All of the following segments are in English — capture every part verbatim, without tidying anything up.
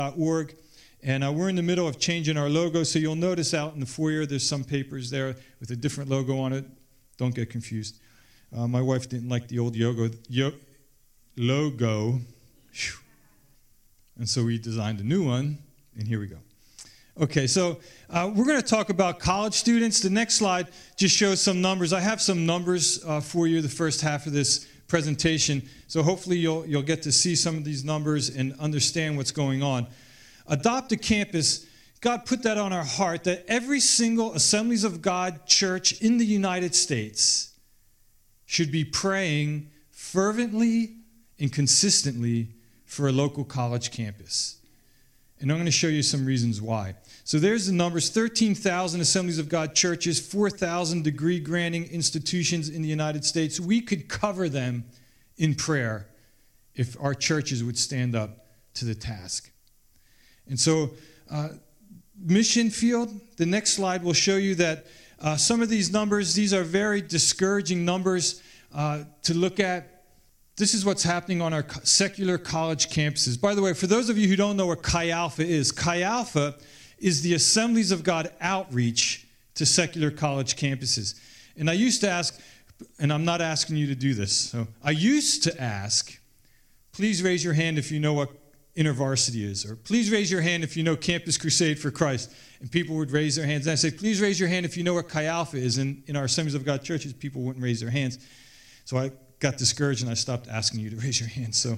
dot org. And uh, we're in the middle of changing our logo, so you'll notice out in the foyer there's some papers there with a different logo on it. Don't get confused. Uh, my wife didn't like the old yogo, yo, logo, Whew. And so we designed a new one, and here we go. Okay, so uh, we're going to talk about college students. The next slide just shows some numbers. I have some numbers uh, for you the first half of this presentation, so hopefully you'll you'll get to see some of these numbers and understand what's going on. Adopt a Campus, God put that on our heart, that every single Assemblies of God church in the United States should be praying fervently and consistently for a local college campus. And I'm going to show you some reasons why. So there's the numbers: thirteen thousand Assemblies of God churches, four thousand degree-granting institutions in the United States. We could cover them in prayer if our churches would stand up to the task. And so, uh, mission field, the next slide will show you that uh, some of these numbers, these are very discouraging numbers uh, to look at. This is what's happening on our secular college campuses. By the way, for those of you who don't know what Chi Alpha is, Chi Alpha is the Assemblies of God outreach to secular college campuses. And I used to ask, and I'm not asking you to do this, so I used to ask, please raise your hand if you know what InterVarsity is, or please raise your hand if you know Campus Crusade for Christ. And people would raise their hands. And I said, please raise your hand if you know what Chi Alpha is. And in our Assemblies of God churches, people wouldn't raise their hands. So I got discouraged and I stopped asking you to raise your hand. So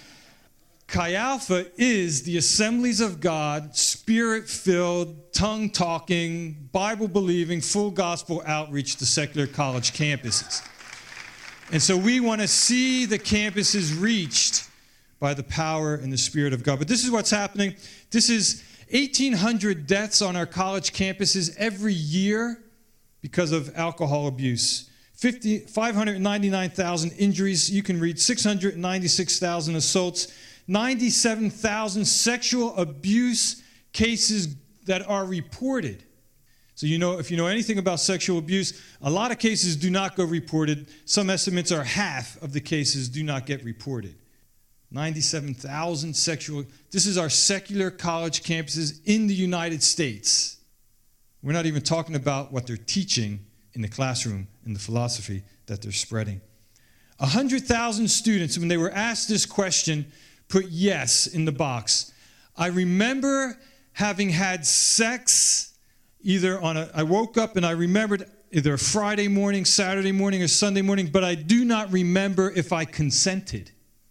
Chi Alpha is the Assemblies of God, spirit-filled, tongue-talking, Bible-believing, full gospel outreach to secular college campuses. And so we want to see the campuses reached by the power and the Spirit of God. But this is what's happening. This is eighteen hundred deaths on our college campuses every year because of alcohol abuse. five hundred ninety-nine thousand injuries. You can read six hundred ninety-six thousand assaults. ninety-seven thousand sexual abuse cases that are reported. So you know, if you know anything about sexual abuse, a lot of cases do not go reported. Some estimates are half of the cases do not get reported. ninety-seven thousand sexual. This is our secular college campuses in the United States. We're not even talking about what they're teaching in the classroom, in the philosophy that they're spreading. one hundred thousand students, when they were asked this question, put yes in the box. I remember having had sex either on a, I woke up and I remembered either a Friday morning, Saturday morning, or Sunday morning, but I do not remember if I consented.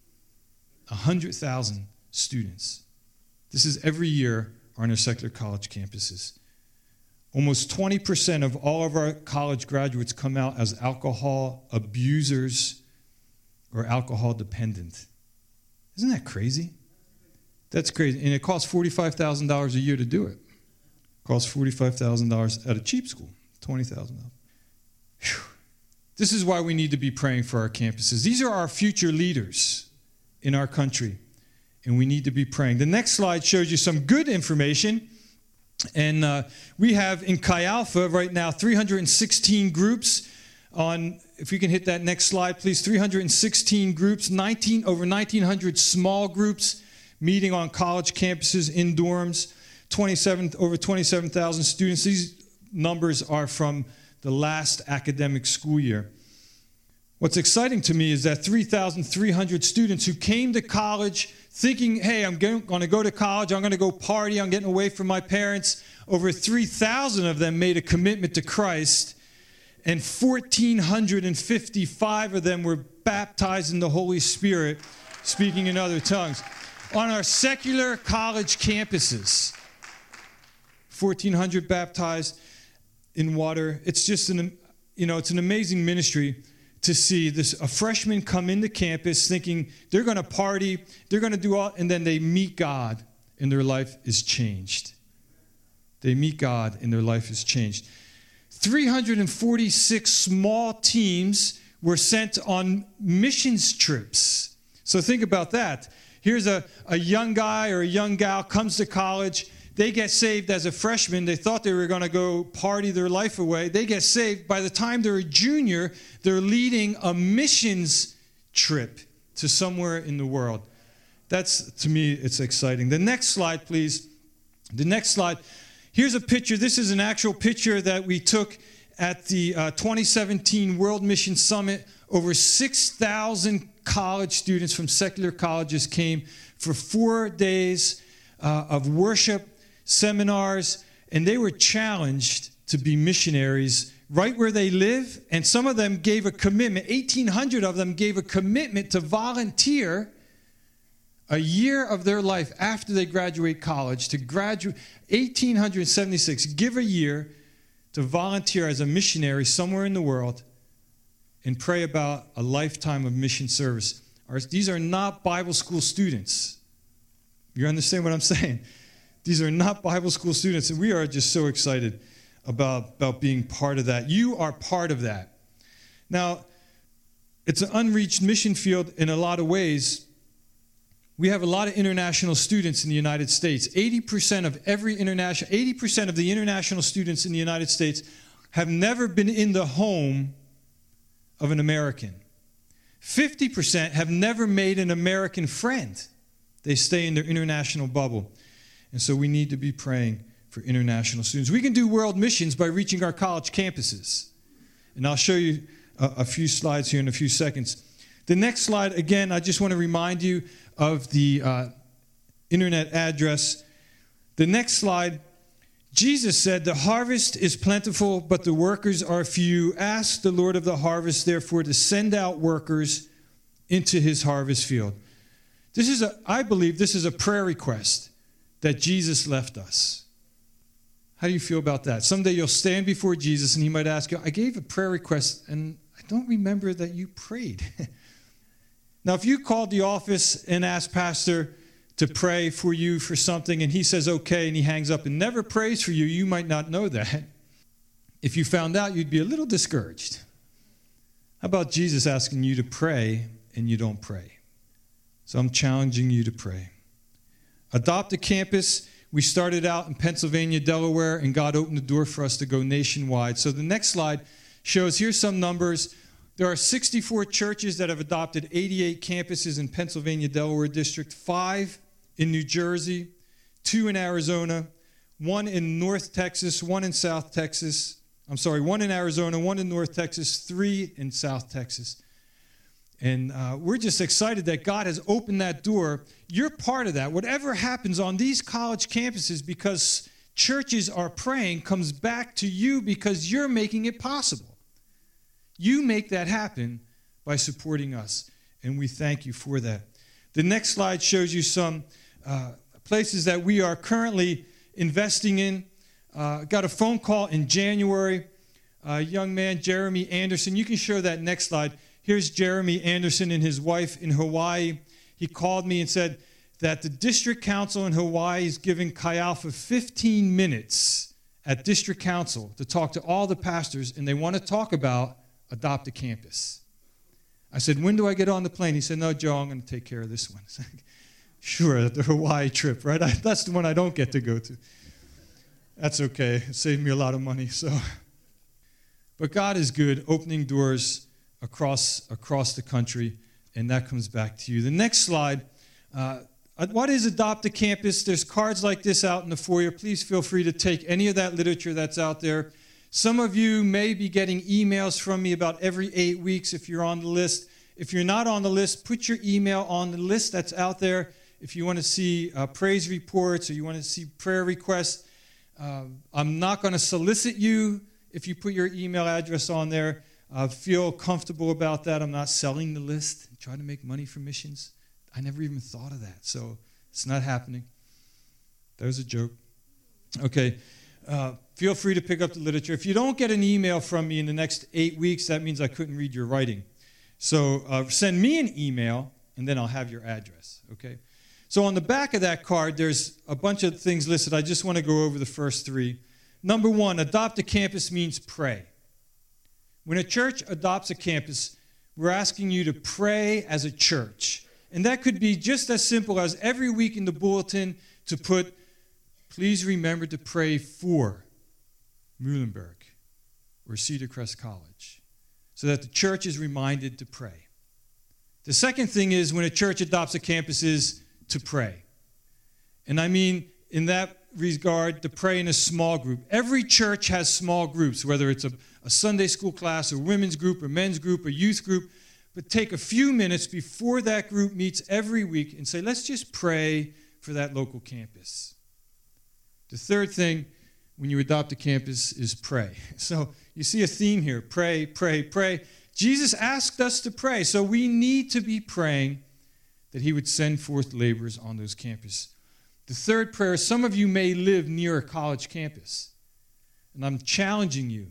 one hundred thousand students. This is every year on our secular college campuses. Almost twenty percent of all of our college graduates come out as alcohol abusers or alcohol dependent. Isn't that crazy? That's crazy. And it costs forty-five thousand dollars a year to do it. It costs forty-five thousand dollars at a cheap school, twenty thousand dollars. Whew. This is why we need to be praying for our campuses. These are our future leaders in our country, and we need to be praying. The next slide shows you some good information, and uh, we have in Chi Alpha right now three hundred sixteen groups on, if you can hit that next slide, please, three hundred sixteen groups, nineteen over nineteen hundred small groups meeting on college campuses in dorms, twenty-seven over twenty-seven thousand students. These numbers are from the last academic school year. What's exciting to me is that three thousand three hundred students who came to college thinking, hey, I'm going to go to college, I'm going to go party, I'm getting away from my parents. Over three thousand of them made a commitment to Christ, and one thousand four hundred fifty-five of them were baptized in the Holy Spirit, speaking in other tongues. On our secular college campuses, fourteen hundred baptized in water. It's just an, you know, it's an amazing ministry to see this, a freshman come into campus thinking they're going to party, they're going to do all, and then they meet God and their life is changed. They meet God and their life is changed. three hundred forty-six small teams were sent on missions trips. So think about that. Here's a, a young guy or a young gal comes to college. They get saved as a freshman. They thought they were going to go party their life away. They get saved. By the time they're a junior, they're leading a missions trip to somewhere in the world. that's, to me, it's exciting. The next slide, please. The next slide. Here's a picture. This is an actual picture that we took at the uh, twenty seventeen World Mission Summit. Over six thousand college students from secular colleges came for four days uh, of worship, seminars, and they were challenged to be missionaries right where they live. And some of them gave a commitment. eighteen hundred of them gave a commitment to volunteer a year of their life after they graduate college, to graduate, one thousand eight hundred seventy-six, give a year to volunteer as a missionary somewhere in the world and pray about a lifetime of mission service. These are not Bible school students. You understand what I'm saying? These are not Bible school students, and we are just so excited about, about being part of that. You are part of that. Now, it's an unreached mission field in a lot of ways. We have a lot of international students in the United States. eighty percent of every international, eighty percent of the international students in the United States have never been in the home of an American. fifty percent have never made an American friend. They stay in their international bubble. And so we need to be praying for international students. We can do world missions by reaching our college campuses. And I'll show you a, a few slides here in a few seconds. The next slide, again, I just want to remind you of the uh, internet address. The next slide, Jesus said, "The harvest is plentiful, but the workers are few. Ask the Lord of the harvest, therefore, to send out workers into his harvest field." This is a, I believe this is a prayer request that Jesus left us. How do you feel about that? Someday you'll stand before Jesus and he might ask you, "I gave a prayer request and I don't remember that you prayed." Now, if you called the office and asked Pastor to pray for you for something and he says okay and he hangs up and never prays for you, you might not know that. If you found out, you'd be a little discouraged. How about Jesus asking you to pray and you don't pray? So I'm challenging you to pray. Adopt a campus. We started out in Pennsylvania, Delaware, and God opened the door for us to go nationwide. So the next slide shows, here's some numbers. There are sixty-four churches that have adopted eighty-eight campuses in Pennsylvania, Delaware District, five in New Jersey, two in Arizona, one in North Texas, one in South Texas. I'm sorry, one in Arizona, one in North Texas, three in South Texas. And uh, we're just excited that God has opened that door. You're part of that. Whatever happens on these college campuses, because churches are praying, comes back to you because you're making it possible. You make that happen by supporting us, and we thank you for that. The next slide shows you some uh, places that we are currently investing in. Uh, got a phone call in January. A young man, Jeremy Anderson. You can show that next slide. Here's Jeremy Anderson and his wife in Hawaii. He called me and said that the district council in Hawaii is giving Chi Alpha fifteen minutes at district council to talk to all the pastors, and they want to talk about adopt a campus. I said, "When do I get on the plane?" He said, "No, Joe, I'm going to take care of this one." I said, "Sure, the Hawaii trip, right? I, that's the one I don't get to go to." That's okay. It saved me a lot of money. So, but God is good, opening doors across across the country, and that comes back to you. The next slide. Uh, what is Adopt a Campus? There's cards like this out in the foyer. Please feel free to take any of that literature that's out there. Some of you may be getting emails from me about every eight weeks if you're on the list. If you're not on the list, put your email on the list that's out there. If you want to see uh, praise reports or you want to see prayer requests, uh, I'm not going to solicit you if you put your email address on there. Uh, feel comfortable about that. I'm not selling the list, trying to make money from missions. I never even thought of that, so it's not happening. That was a joke. Okay. Uh, feel free to pick up the literature. If you don't get an email from me in the next eight weeks, that means I couldn't read your writing. So uh, send me an email, and then I'll have your address, okay? So on the back of that card, there's a bunch of things listed. I just want to go over the first three. Number one, adopt a campus means pray. When a church adopts a campus, we're asking you to pray as a church. And that could be just as simple as every week in the bulletin to put, "Please remember to pray for Muhlenberg or Cedar Crest College," so that the church is reminded to pray. The second thing is when a church adopts a campus is to pray. And I mean, in that regard, to pray in a small group. Every church has small groups, whether it's a, a Sunday school class, a women's group, a men's group, a youth group. But take a few minutes before that group meets every week and say, let's just pray for that local campus. The third thing when you adopt a campus is pray. So you see a theme here, pray, pray, pray. Jesus asked us to pray, so we need to be praying that he would send forth laborers on those campuses. The third prayer, some of you may live near a college campus, and I'm challenging you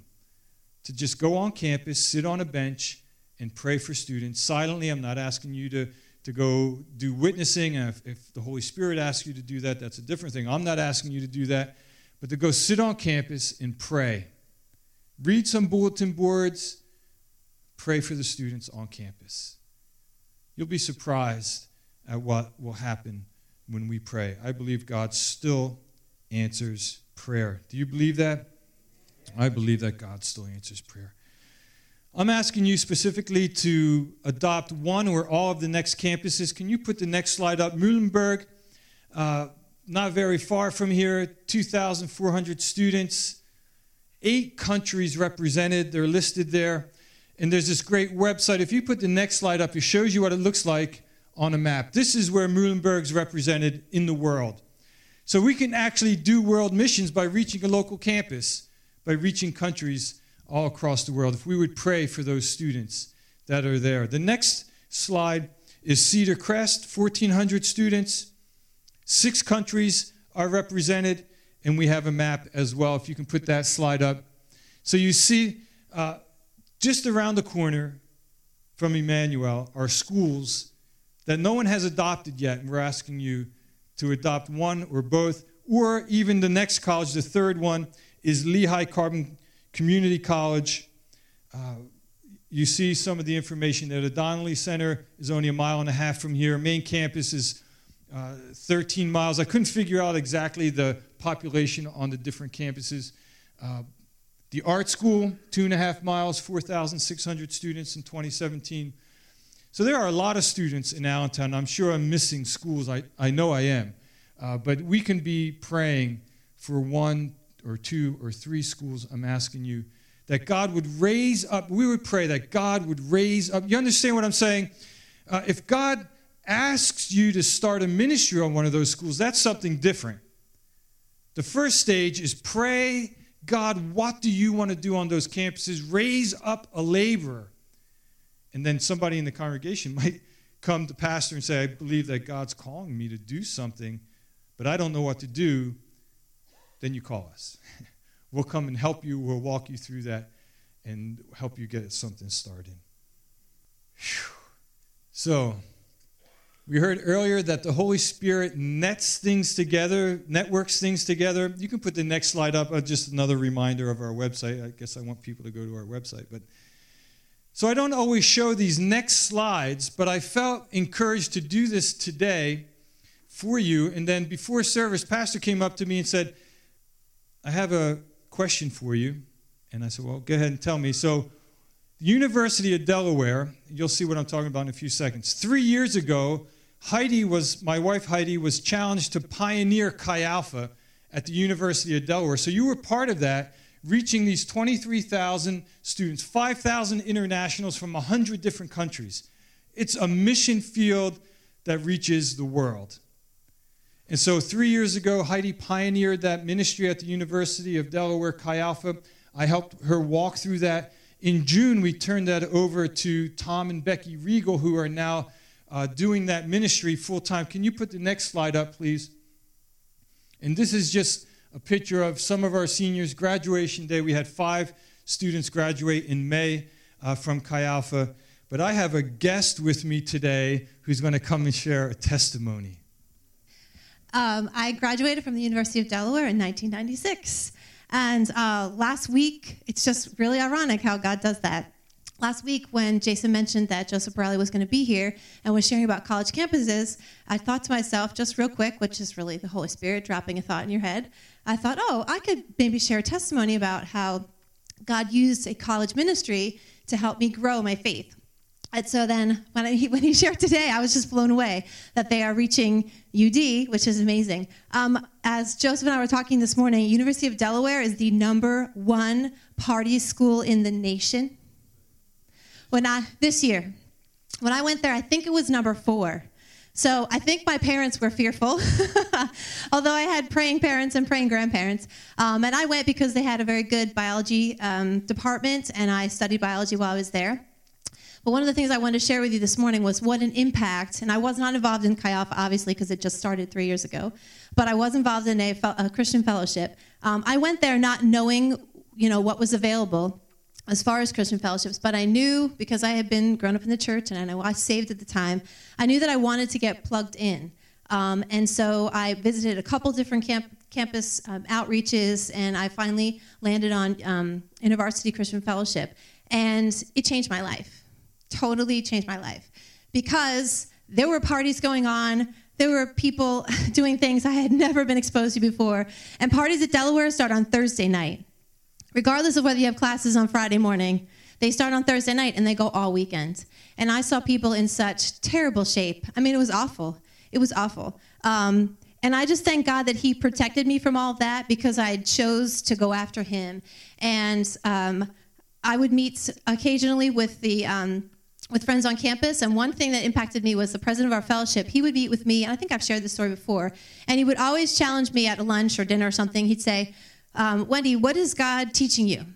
to just go on campus, sit on a bench, and pray for students silently. I'm not asking you to, to go do witnessing. If, if the Holy Spirit asks you to do that, that's a different thing. I'm not asking you to do that, but to go sit on campus and pray. Read some bulletin boards. Pray for the students on campus. You'll be surprised at what will happen when we pray. I believe God still answers prayer. Do you believe that? I believe that God still answers prayer. I'm asking you specifically to adopt one or all of the next campuses. Can you put the next slide up? Muhlenberg, uh, not very far from here, two thousand four hundred students, eight countries represented. They're listed there. And there's this great website. If you put the next slide up, it shows you what it looks like on a map. This is where Muhlenberg's represented in the world. So we can actually do world missions by reaching a local campus, by reaching countries all across the world, if we would pray for those students that are there. The next slide is Cedar Crest, fourteen hundred students. Six countries are represented, and we have a map as well, if you can put that slide up. So you see, uh, just around the corner from Emmanuel are schools that no one has adopted yet, and we're asking you to adopt one or both, or even the next college, the third one, is Lehigh Carbon Community College. Uh, you see some of the information there. The Donnelly Center is only a mile and a half from here. Main campus is uh, thirteen miles. I couldn't figure out exactly the population on the different campuses. Uh, the Art School, two and a half miles, four thousand six hundred students in twenty seventeen. So there are a lot of students in Allentown. I'm sure I'm missing schools. I, I know I am. Uh, but we can be praying for one or two or three schools. I'm asking you that God would raise up. We would pray that God would raise up. You understand what I'm saying? Uh, if God asks you to start a ministry on one of those schools, that's something different. The first stage is pray, God, what do you want to do on those campuses? Raise up a laborer. And then somebody in the congregation might come to pastor and say, I believe that God's calling me to do something, but I don't know what to do. Then you call us. We'll come and help you. We'll walk you through that and help you get something started. Whew. So, we heard earlier that the Holy Spirit nets things together, networks things together. You can put the next slide up. Uh, just another reminder of our website. I guess I want people to go to our website. But so I don't always show these next slides, but I felt encouraged to do this today for you. And then before service, Pastor came up to me and said, I have a question for you. And I said, well, go ahead and tell me. So the University of Delaware, you'll see what I'm talking about in a few seconds. Three years ago, Heidi was, my wife Heidi, was challenged to pioneer Chi Alpha at the University of Delaware. So you were part of that, reaching these twenty-three thousand students, five thousand internationals from one hundred different countries. It's a mission field that reaches the world. And so three years ago, Heidi pioneered that ministry at the University of Delaware, Chi Alpha. I helped her walk through that. In June, we turned that over to Tom and Becky Regal, who are now uh, doing that ministry full-time. Can you put the next slide up, please? And this is just a picture of some of our seniors' graduation day. We had five students graduate in May uh, from Chi Alpha. But I have a guest with me today who's going to come and share a testimony. Um, I graduated from the University of Delaware in nineteen ninety-six. And uh, last week, it's just really ironic how God does that. Last week, when Jason mentioned that Joseph Borelli was going to be here and was sharing about college campuses, I thought to myself, just real quick, which is really the Holy Spirit dropping a thought in your head, I thought, oh, I could maybe share a testimony about how God used a college ministry to help me grow my faith. And so then when, I, when he shared today, I was just blown away that they are reaching U D, which is amazing. Um, as Joseph and I were talking this morning, University of Delaware is the number one party school in the nation. When I, this year, when I went there, I think it was number four. So I think my parents were fearful, although I had praying parents and praying grandparents. Um, and I went because they had a very good biology um, department, and I studied biology while I was there. But one of the things I wanted to share with you this morning was what an impact, and I was not involved in Chi Alpha, obviously, because it just started three years ago, but I was involved in a, a Christian fellowship. Um, I went there not knowing, you know, what was available as far as Christian fellowships, but I knew, because I had been grown up in the church and I know I was saved at the time, I knew that I wanted to get plugged in. Um, and so I visited a couple different camp, campus um, outreaches, and I finally landed on um, InterVarsity Christian Fellowship. And it changed my life. Totally changed my life. Because there were parties going on. There were people doing things I had never been exposed to before. And parties at Delaware start on Thursday night. Regardless of whether you have classes on Friday morning, they start on Thursday night and they go all weekend. And I saw people in such terrible shape. I mean, it was awful. It was awful. Um, and I just thank God that he protected me from all of that, because I chose to go after him. And um, I would meet occasionally with the um, with friends on campus. And one thing that impacted me was the president of our fellowship. He would meet with me, and I think I've shared this story before. And he would always challenge me at a lunch or dinner or something. He'd say, Um, Wendy, what is God teaching you?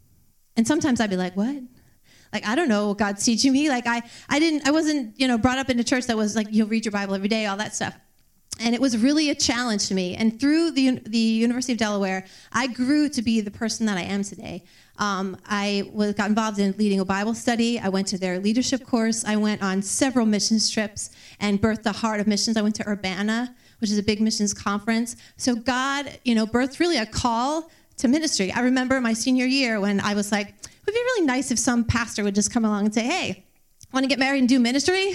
And sometimes I'd be like, what? Like, I don't know what God's teaching me. Like, I, I didn't, I wasn't, you know, brought up in a church that was like, you'll read your Bible every day, all that stuff. And it was really a challenge to me. And through the the University of Delaware, I grew to be the person that I am today. Um, I was, got involved in leading a Bible study. I went to their leadership course. I went on several missions trips and birthed the heart of missions. I went to Urbana, which is a big missions conference. So God, you know, birthed really a call to ministry. I remember my senior year when I was like, it would be really nice if some pastor would just come along and say, hey, want to get married and do ministry?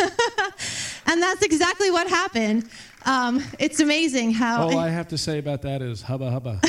And that's exactly what happened. Um, it's amazing how... All I have to say about that is hubba hubba.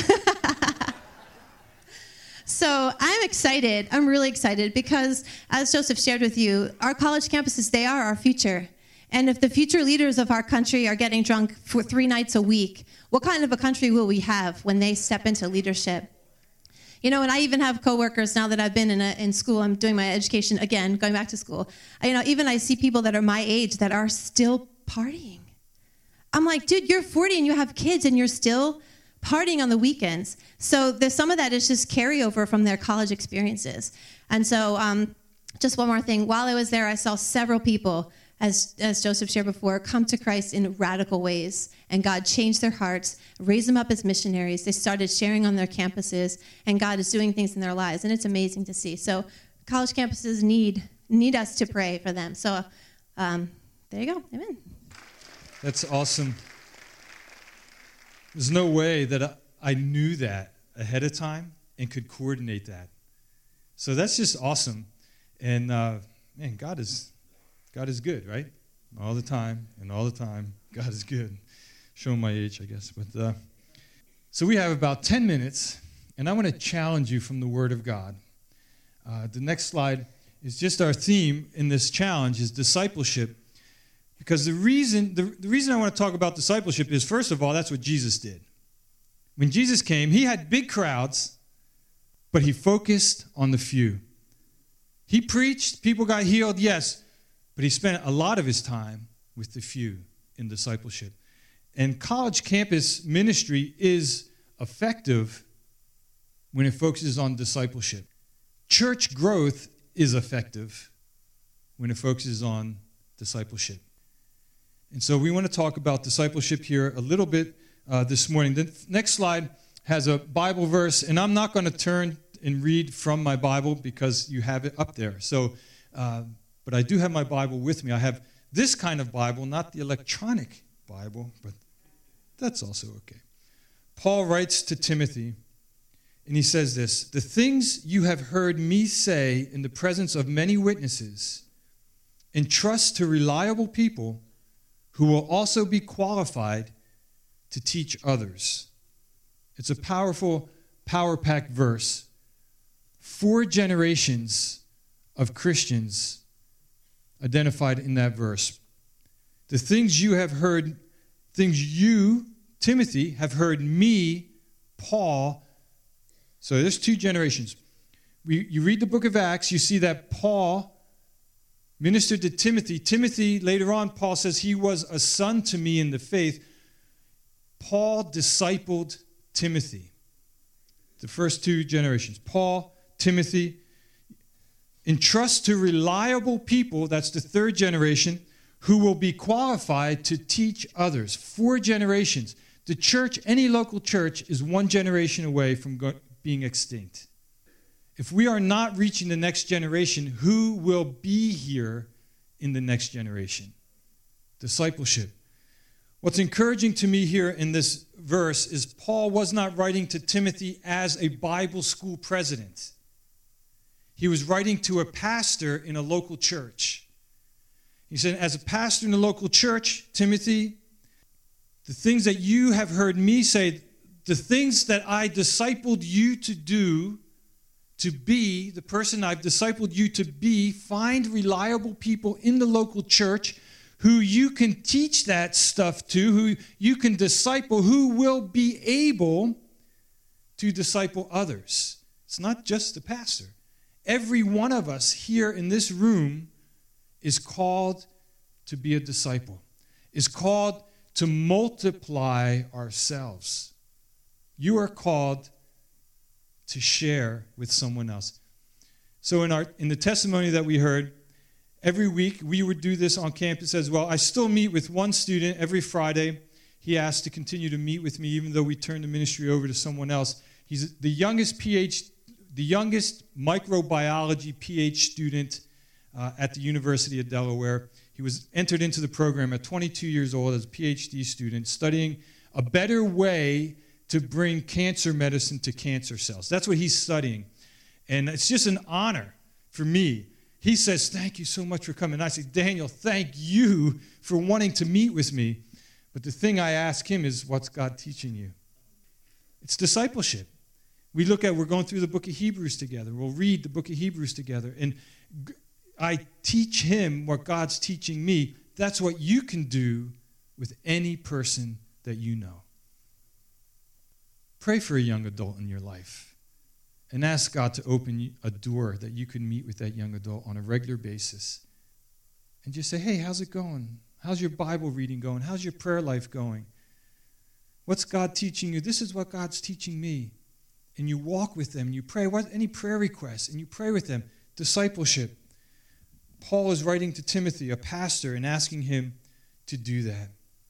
So I'm excited. I'm really excited because, as Joseph shared with you, our college campuses, they are our future. And if the future leaders of our country are getting drunk for three nights a week, what kind of a country will we have when they step into leadership? You know, and I even have coworkers now that I've been in a, in school. I'm doing my education again, going back to school. I, you know, even I see people that are my age that are still partying. I'm like, dude, you're forty and you have kids and you're still partying on the weekends. So there's some of that is just carryover from their college experiences. And so um, just one more thing. While I was there, I saw several people, as, as Joseph shared before, come to Christ in radical ways. And God changed their hearts, raised them up as missionaries. They started sharing on their campuses, and God is doing things in their lives. And it's amazing to see. So college campuses need need us to pray for them. So um, there you go. Amen. That's awesome. There's no way that I, I knew that ahead of time and could coordinate that. So that's just awesome. And uh, man, God is God is good, right? All the time and all the time, God is good. Showing my age, I guess. But uh, so we have about ten minutes, and I want to challenge you from the Word of God. Uh, the next slide is just our theme in this challenge is discipleship. Because the reason the, the reason I want to talk about discipleship is, first of all, that's what Jesus did. When Jesus came, he had big crowds, but he focused on the few. He preached, people got healed, yes, but he spent a lot of his time with the few in discipleship. And college campus ministry is effective when it focuses on discipleship. Church growth is effective when it focuses on discipleship. And so we want to talk about discipleship here a little bit uh, this morning. The next slide has a Bible verse, and I'm not going to turn and read from my Bible because you have it up there. So, uh, but I do have my Bible with me. I have this kind of Bible, not the electronic Bible, but that's also okay. Paul writes to Timothy, and he says this, "The things you have heard me say in the presence of many witnesses, entrust to reliable people who will also be qualified to teach others." It's a powerful, power-packed verse. Four generations of Christians identified in that verse. The things you have heard, things you, Timothy, have heard me, Paul. So there's two generations. We, you read the book of Acts, you see that Paul ministered to Timothy. Timothy, later on, Paul says he was a son to me in the faith. Paul discipled Timothy. The first two generations. Paul, Timothy. Entrust to reliable people, that's the third generation, who will be qualified to teach others. Four generations. The church, any local church, is one generation away from go- being extinct. If we are not reaching the next generation, who will be here in the next generation? Discipleship. What's encouraging to me here in this verse is Paul was not writing to Timothy as a Bible school president. He was writing to a pastor in a local church. He said, as a pastor in a local church, Timothy, the things that you have heard me say, the things that I discipled you to do, to be, the person I've discipled you to be, find reliable people in the local church who you can teach that stuff to, who you can disciple, who will be able to disciple others. It's not just the pastor. Every one of us here in this room is called to be a disciple, is called to multiply ourselves. You are called to share with someone else. So in our in the testimony that we heard, every week we would do this on campus as well. I still meet with one student every Friday. He asked to continue to meet with me even though we turned the ministry over to someone else. He's the youngest PhD, the youngest microbiology PhD student uh, at the University of Delaware. He was entered into the program at twenty-two years old as a PhD student, studying a better way to bring cancer medicine to cancer cells. That's what he's studying. And it's just an honor for me. He says, thank you so much for coming. And I say, Daniel, thank you for wanting to meet with me. But the thing I ask him is, what's God teaching you? It's discipleship. We look at, we're going through the book of Hebrews together. We'll read the book of Hebrews together. And I teach him what God's teaching me. That's what you can do with any person that you know. Pray for a young adult in your life and ask God to open a door that you can meet with that young adult on a regular basis. And just say, hey, how's it going? How's your Bible reading going? How's your prayer life going? What's God teaching you? This is what God's teaching me. And you walk with them, and you pray. What any prayer requests, and you pray with them. Discipleship. Paul is writing to Timothy, a pastor, and asking him to do that.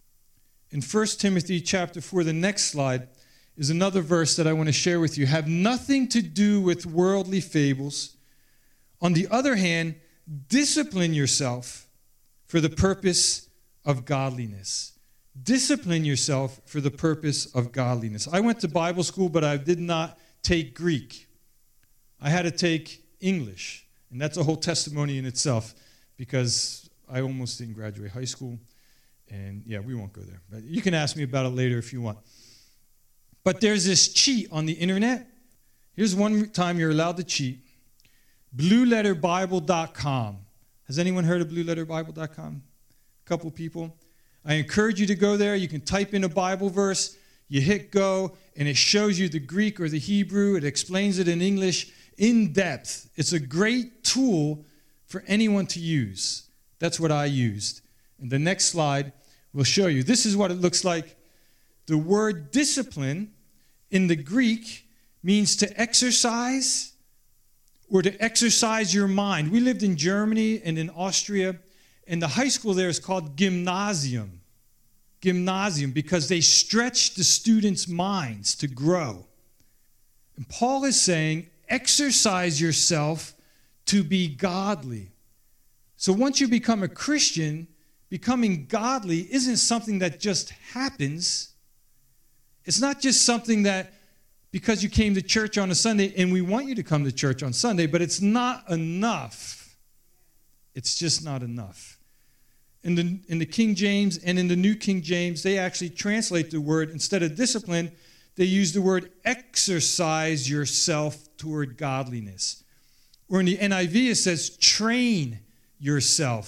In First Timothy chapter four, the next slide, is another verse that I want to share with you. Have nothing to do with worldly fables. On the other hand, discipline yourself for the purpose of godliness. Discipline yourself for the purpose of godliness. I went to Bible school, but I did not take Greek. I had to take English. And that's a whole testimony in itself because I almost didn't graduate high school. And yeah, we won't go there. But you can ask me about it later if you want. But there's this cheat on the internet. Here's one time you're allowed to cheat. blue letter bible dot com. Has anyone heard of blue letter bible dot com? A couple people. I encourage you to go there. You can type in a Bible verse. You hit go, and it shows you the Greek or the Hebrew. It explains it in English in depth. It's a great tool for anyone to use. That's what I used. And the next slide will show you. This is what it looks like. The word discipline in the Greek means to exercise or to exercise your mind. We lived in Germany and in Austria, and the high school there is called gymnasium. Gymnasium, because they stretch the students' minds to grow. And Paul is saying, exercise yourself to be godly. So once you become a Christian, becoming godly isn't something that just happens. It's not just something that because you came to church on a Sunday, and we want you to come to church on Sunday, but it's not enough. It's just not enough. In the, in the King James and in the New King James, they actually translate the word, instead of discipline, they use the word exercise yourself toward godliness. Or in the N I V, it says train yourself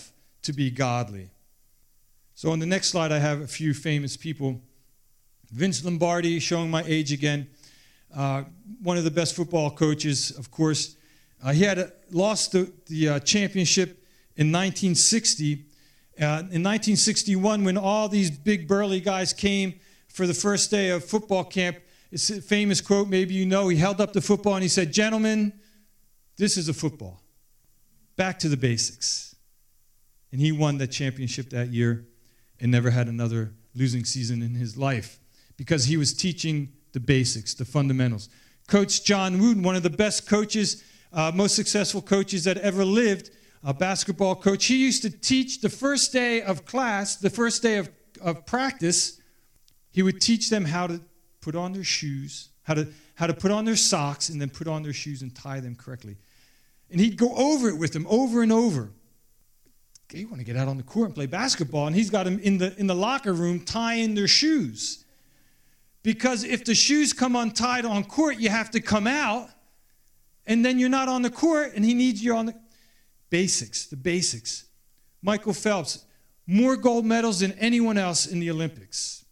to be godly. So on the next slide, I have a few famous people. Vince Lombardi, showing my age again, uh, one of the best football coaches, of course. Uh, he had a, lost the, the uh, championship in nineteen sixty. Uh, in nineteen sixty-one, when all these big burly guys came for the first day of football camp, it's a famous quote, maybe you know, he held up the football and he said, "Gentlemen, this is a football. Back to the basics." And he won that championship that year and never had another losing season in his life because he was teaching the basics, the fundamentals. Coach John Wooden, one of the best coaches, uh, most successful coaches that ever lived, a basketball coach, he used to teach the first day of class, the first day of, of practice, he would teach them how to put on their shoes, how to, how to put on their socks, and then put on their shoes and tie them correctly. And he'd go over it with them over and over. They want to get out on the court and play basketball, and he's got them in the, in the locker room tying their shoes. Because if the shoes come untied on court, you have to come out, and then you're not on the court, and he needs you on the... Basics, the basics. Michael Phelps, more gold medals than anyone else in the Olympics.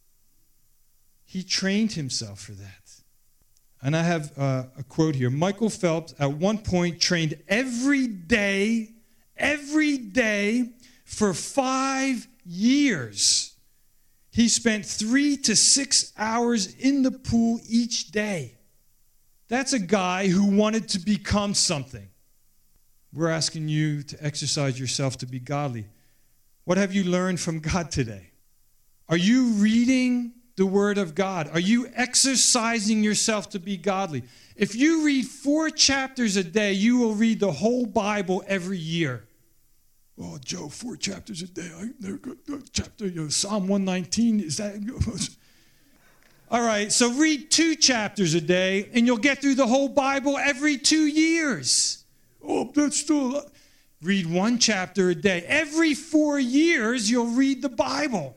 He trained himself for that. And I have uh, a quote here. Michael Phelps, at one point, trained every day, every day for five years. He spent three to six hours in the pool each day. That's a guy who wanted to become something. We're asking you to exercise yourself to be godly. What have you learned from God today? Are you reading the Word of God? Are you exercising yourself to be godly? If you read four chapters a day, you will read the whole Bible every year. Oh, Joe, four chapters a day. I never got chapter, you know, Psalm one nineteen. Is that? All right, so read two chapters a day, and you'll get through the whole Bible every two years. Oh, that's still... Read one chapter a day. Every four years, you'll read the Bible.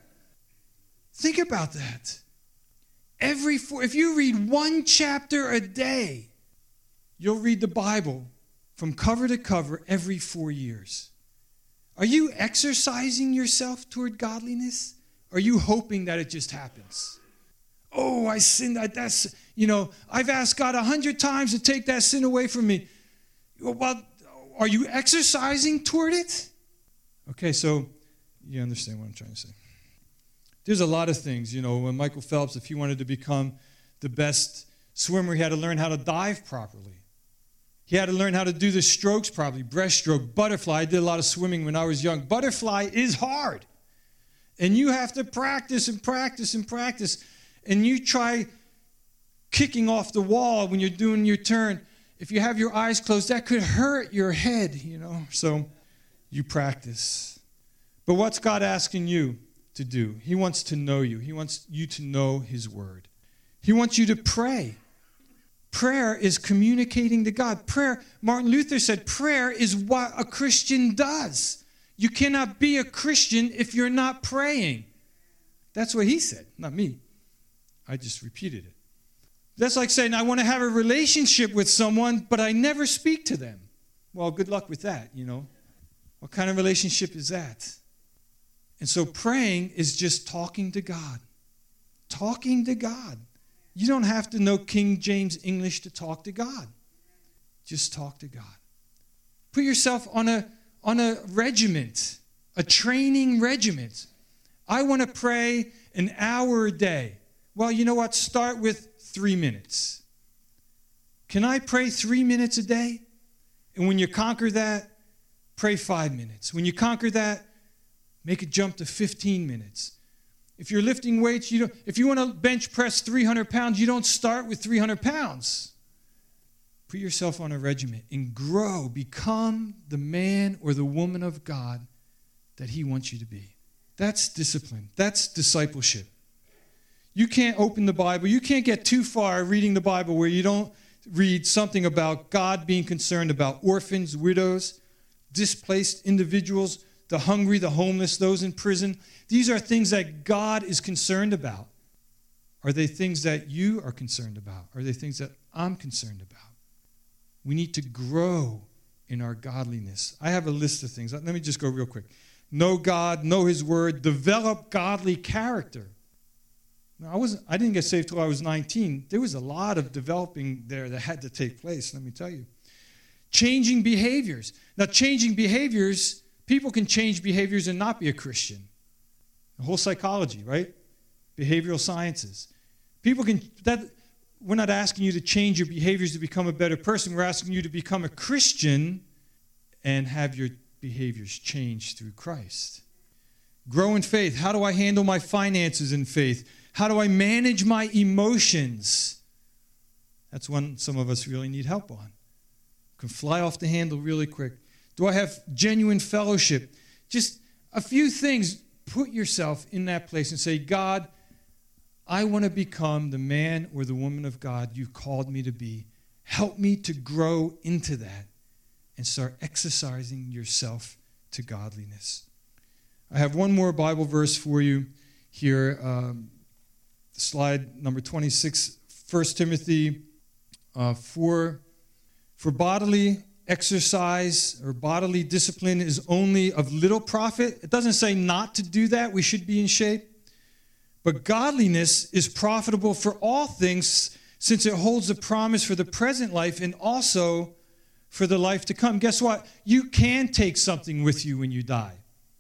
Think about that. Every four... If you read one chapter a day, you'll read the Bible from cover to cover every four years. Are you exercising yourself toward godliness? Or are you hoping that it just happens? Oh, I sinned. That's, you know, I've asked God a hundred times to take that sin away from me. Well, are you exercising toward it? Okay, so you understand what I'm trying to say. There's a lot of things, you know, when Michael Phelps, if he wanted to become the best swimmer, he had to learn how to dive properly. He had to learn how to do the strokes properly, breaststroke, butterfly. I did a lot of swimming when I was young. Butterfly is hard. And you have to practice and practice and practice. And you try kicking off the wall when you're doing your turn. If you have your eyes closed, that could hurt your head, you know. So you practice. But what's God asking you to do? He wants to know you. He wants you to know His Word. He wants you to pray. Prayer is communicating to God. Prayer, Martin Luther said, prayer is what a Christian does. You cannot be a Christian if you're not praying. That's what he said, not me. I just repeated it. That's like saying, I want to have a relationship with someone, but I never speak to them. Well, good luck with that, you know. What kind of relationship is that? And so praying is just talking to God. Talking to God. You don't have to know King James English to talk to God. Just talk to God. Put yourself on a, on a regiment, a training regiment. I want to pray an hour a day. Well, you know what? Start with three minutes. Can I pray three minutes a day? And when you conquer that, pray five minutes. When you conquer that, make it jump to fifteen minutes. If you're lifting weights, you don't, if you want to bench press three hundred pounds, you don't start with three hundred pounds. Put yourself on a regiment and grow. Become the man or the woman of God that He wants you to be. That's discipline. That's discipleship. You can't open the Bible. You can't get too far reading the Bible where you don't read something about God being concerned about orphans, widows, displaced individuals, the hungry, the homeless, those in prison. These are things that God is concerned about. Are they things that you are concerned about? Are they things that I'm concerned about? We need to grow in our godliness. I have a list of things. Let me just go real quick. know God, know his word, develop godly character. Now, I wasn't I didn't get saved till I was nineteen. There was a lot of developing there that had to take place, let me tell you. Changing behaviors. Now, changing behaviors, people can change behaviors and not be a Christian. The whole psychology, right? Behavioral sciences. People can, that, we're not asking you to change your behaviors to become a better person. We're asking you to become a Christian and have your behaviors changed through Christ. Grow in faith. How do I handle my finances in faith? How do I manage my emotions? That's one some of us really need help on. Can fly off the handle really quick. Do I have genuine fellowship? Just a few things. Put yourself in that place and say, God, I want to become the man or the woman of God you called me to be. Help me to grow into that and start exercising yourself to godliness. I have one more Bible verse for you here. Um, slide number twenty-six, First Timothy uh, four. For bodily exercise or bodily discipline is only of little profit. It doesn't say not to do that. We should be in shape. But godliness is profitable for all things, since it holds a promise for the present life and also for the life to come. Guess what? You can take something with you when you die.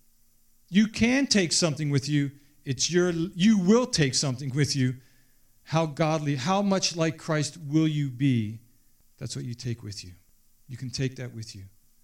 You can take something with you. It's your, you will take something with you. How godly, how much like Christ will you be? That's what you take with you. You can take that with you.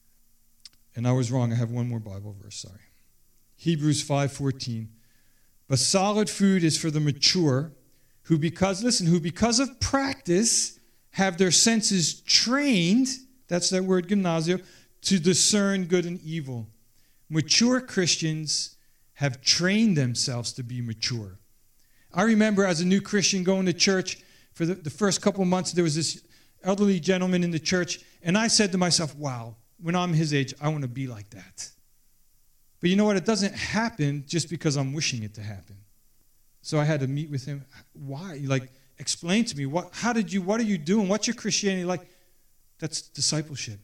And I was wrong. I have one more Bible verse, sorry. Hebrews five fourteen. But solid food is for the mature, who because, listen, who because of practice have their senses trained, that's that word gymnasio, to discern good and evil. Mature Christians have trained themselves to be mature. I remember as a new Christian going to church for the, the first couple of months, there was this elderly gentleman in the church, and I said to myself, wow, when I'm his age, I want to be like that. But you know what? It doesn't happen just because I'm wishing it to happen. So I had to meet with him. Why? Like, explain to me, what? How did you, what are you doing? What's your Christianity like? That's discipleship.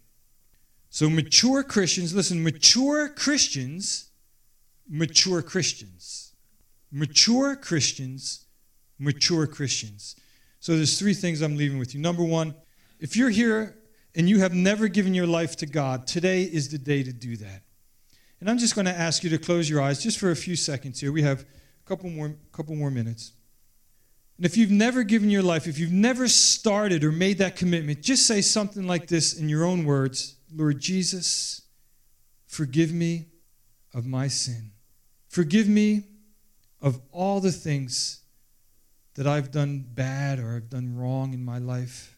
So mature Christians, listen, mature Christians, mature Christians. Mature Christians, mature Christians. So there's three things I'm leaving with you. Number one, if you're here and you have never given your life to God, today is the day to do that. And I'm just going to ask you to close your eyes just for a few seconds here. We have a couple more, couple more minutes. And if you've never given your life, if you've never started or made that commitment, just say something like this in your own words. Lord Jesus, forgive me of my sin. Forgive me of all the things that I've done bad or I've done wrong in my life.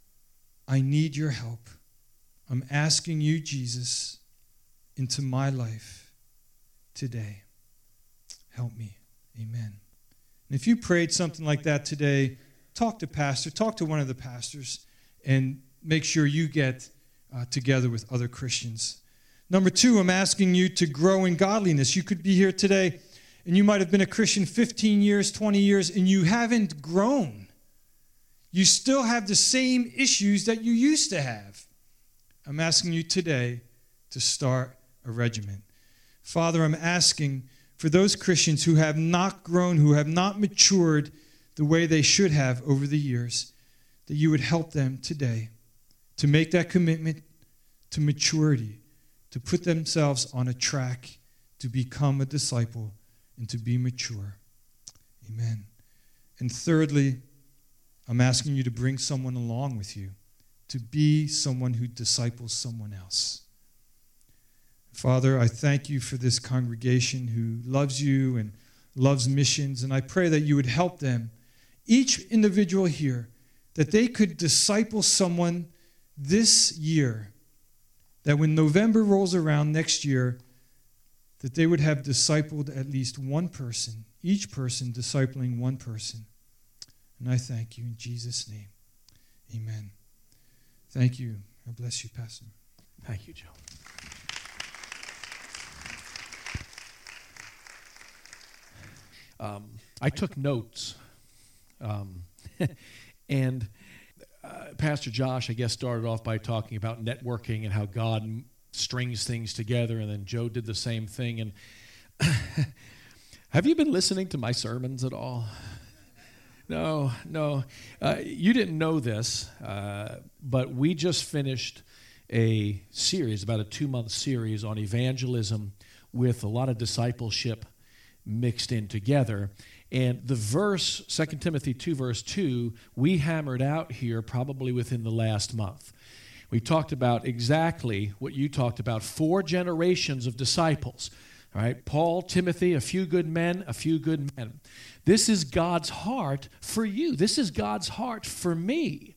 I need your help. I'm asking you, Jesus, into my life today. Help me. Amen. And if you prayed something like that today, talk to pastor, talk to one of the pastors, and make sure you get uh, together with other Christians. Number two, I'm asking you to grow in godliness. You could be here today, and you might have been a Christian fifteen years, twenty years, and you haven't grown. You still have the same issues that you used to have. I'm asking you today to start a regimen. Father, I'm asking for those Christians who have not grown, who have not matured the way they should have over the years, that you would help them today to make that commitment to maturity, to put themselves on a track to become a disciple and to be mature. Amen. And thirdly, I'm asking you to bring someone along with you, to be someone who disciples someone else. Father, I thank you for this congregation who loves you and loves missions, and I pray that you would help them, each individual here, that they could disciple someone this year, that when November rolls around next year, that they would have discipled at least one person, each person discipling one person. And I thank you in Jesus' name. Amen. Thank you. God bless you, Pastor. Thank you, Joe. Um, I took notes, um, and uh, Pastor Josh, I guess, started off by talking about networking and how God strings things together, and then Joe did the same thing. And have you been listening to my sermons at all? No, no. Uh, you didn't know this, uh, but we just finished a series, about a two-month series on evangelism with a lot of discipleship mixed in together. And the verse, Second Timothy two, verse two, we hammered out here probably within the last month. We talked about exactly what you talked about, four generations of disciples. All right, Paul, Timothy, a few good men, a few good men. This is God's heart for you. This is God's heart for me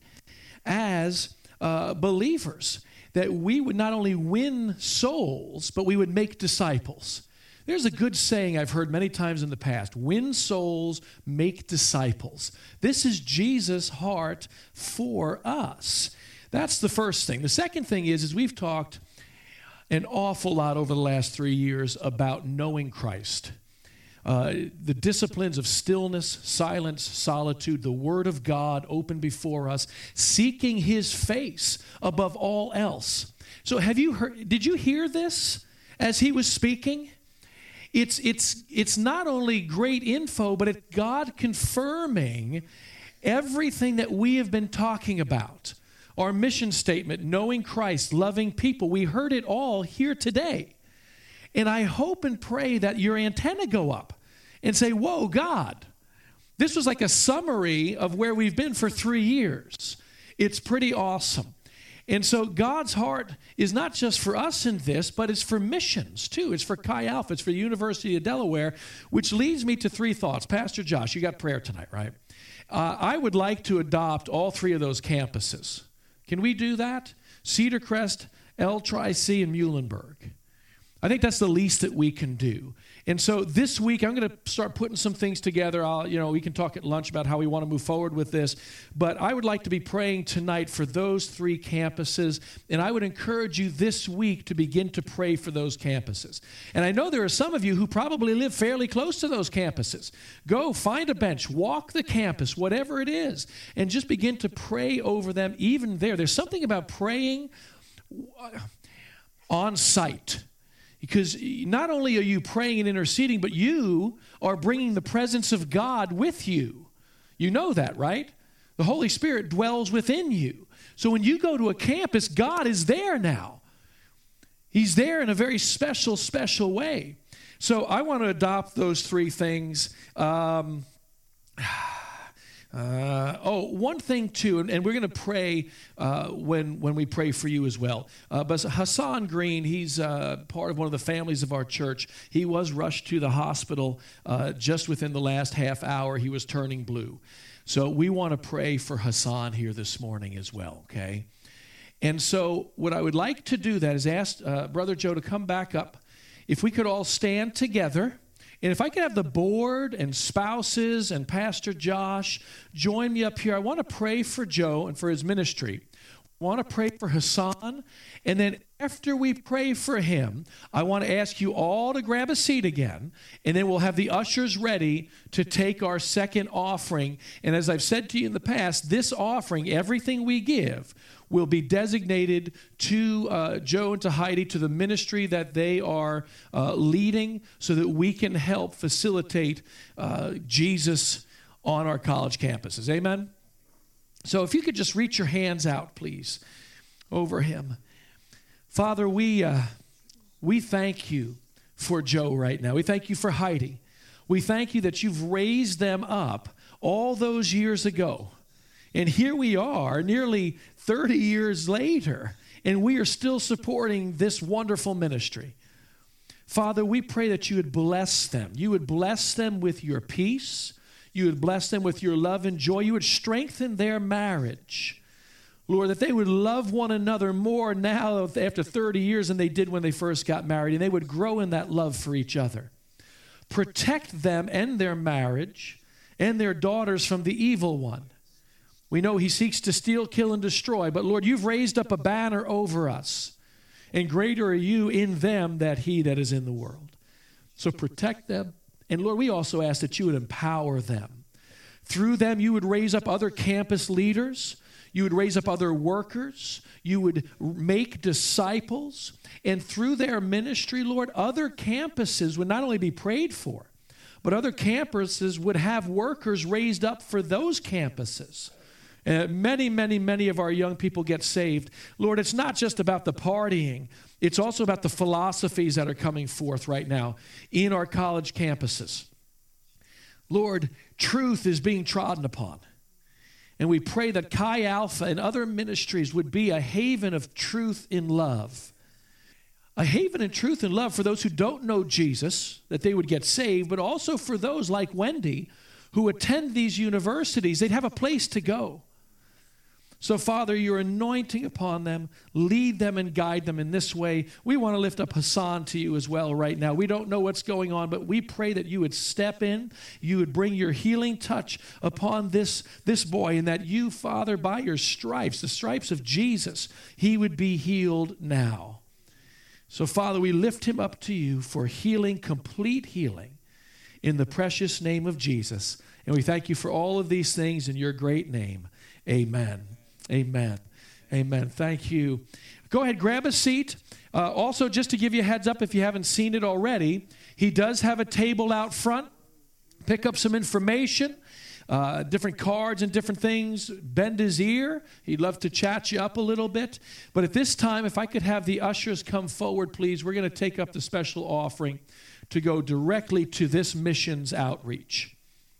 as uh, believers, that we would not only win souls, but we would make disciples. There's a good saying I've heard many times in the past: win souls, make disciples. This is Jesus' heart for us. That's the first thing. The second thing is, is we've talked an awful lot over the last three years about knowing Christ. Uh, the disciplines of stillness, silence, solitude, the Word of God open before us, seeking His face above all else. So have you heard, did you hear this as he was speaking? It's, it's, it's not only great info, but it's God confirming everything that we have been talking about. Our mission statement, knowing Christ, loving people, we heard it all here today. And I hope and pray that your antenna go up and say, whoa, God, this was like a summary of where we've been for three years. It's pretty awesome. And so God's heart is not just for us in this, but it's for missions too. It's for Chi Alpha. It's for the University of Delaware, which leads me to three thoughts. Pastor Josh, you got prayer tonight, right? Uh, I would like to adopt all three of those campuses. Can we do that? Cedar Crest, El Tri-C, and Muhlenberg. I think that's the least that we can do. And so this week, I'm going to start putting some things together. I'll, you know, we can talk at lunch about how we want to move forward with this. But I would like to be praying tonight for those three campuses. And I would encourage you this week to begin to pray for those campuses. And I know there are some of you who probably live fairly close to those campuses. Go, find a bench, walk the campus, whatever it is, and just begin to pray over them even there. There's something about praying on site. Because not only are you praying and interceding, but you are bringing the presence of God with you. You know that, right? The Holy Spirit dwells within you. So when you go to a campus, God is there now. He's there in a very special, special way. So I want to adopt those three things. Um, Uh, oh, one thing too, and, and we're going to pray uh, when when we pray for you as well. Uh, but Hassan Green, he's uh, part of one of the families of our church. He was rushed to the hospital uh, just within the last half hour. He was turning blue. So we want to pray for Hassan here this morning as well, okay? And so what I would like to do that is ask uh, Brother Joe to come back up. If we could all stand together. And if I could have the board and spouses and Pastor Josh join me up here, I want to pray for Joe and for his ministry. I want to pray for Hassan. And then after we pray for him, I want to ask you all to grab a seat again. And then we'll have the ushers ready to take our second offering. And as I've said to you in the past, this offering, everything we give, will be designated to uh, Joe and to Heidi, to the ministry that they are uh, leading, so that we can help facilitate uh, Jesus on our college campuses. Amen? So if you could just reach your hands out, please, over him. Father, we, uh, we thank you for Joe right now. We thank you for Heidi. We thank you that you've raised them up all those years ago. And here we are, nearly thirty years later, and we are still supporting this wonderful ministry. Father, we pray that you would bless them. You would bless them with your peace. You would bless them with your love and joy. You would strengthen their marriage. Lord, that they would love one another more now after thirty years than they did when they first got married, and they would grow in that love for each other. Protect them and their marriage and their daughters from the evil one. We know he seeks to steal, kill, and destroy. But, Lord, you've raised up a banner over us. And greater are you in them than he that is in the world. So protect them. And, Lord, we also ask that you would empower them. Through them, you would raise up other campus leaders. you would raise up other workers, you would make disciples, and through their ministry, Lord, other campuses would not only be prayed for, but other campuses would have workers raised up for those campuses. Uh, many, many, many of our young people get saved. Lord, it's not just about the partying. It's also about the philosophies that are coming forth right now in our college campuses. Lord, truth is being trodden upon. And we pray that Chi Alpha and other ministries would be a haven of truth in love. A haven of truth and love for those who don't know Jesus, that they would get saved, but also for those like Wendy who attend these universities, they'd have a place to go. So, Father, your anointing upon them, lead them and guide them in this way. We want to lift up Hassan to you as well right now. We don't know what's going on, but we pray that you would step in, you would bring your healing touch upon this, this boy, and that you, Father, by your stripes, the stripes of Jesus, he would be healed now. So, Father, we lift him up to you for healing, complete healing, in the precious name of Jesus. And we thank you for all of these things in your great name. Amen. Amen. Amen. Thank you. Go ahead, grab a seat. Uh, also, just to give you a heads up, if you haven't seen it already, he does have a table out front. Pick up some information, uh, different cards and different things. Bend his ear. He'd love to chat you up a little bit. But at this time, if I could have the ushers come forward, please. We're going to take up the special offering to go directly to this missions outreach.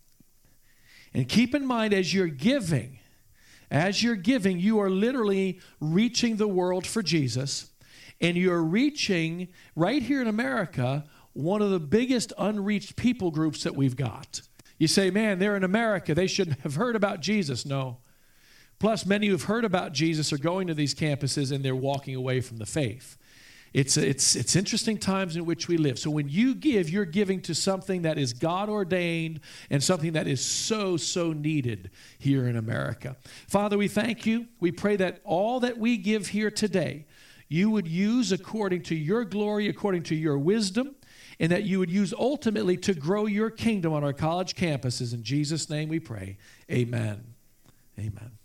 And keep in mind, as you're giving, As you're giving, you are literally reaching the world for Jesus, and you're reaching, right here in America, one of the biggest unreached people groups that we've got. You say, man, they're in America. They should have heard about Jesus. No. Plus, many who have heard about Jesus are going to these campuses, and they're walking away from the faith. It's, it's, it's interesting times in which we live. So when you give, you're giving to something that is God-ordained and something that is so, so needed here in America. Father, we thank you. We pray that all that we give here today, you would use according to your glory, according to your wisdom, and that you would use ultimately to grow your kingdom on our college campuses. In Jesus' name we pray. Amen. Amen.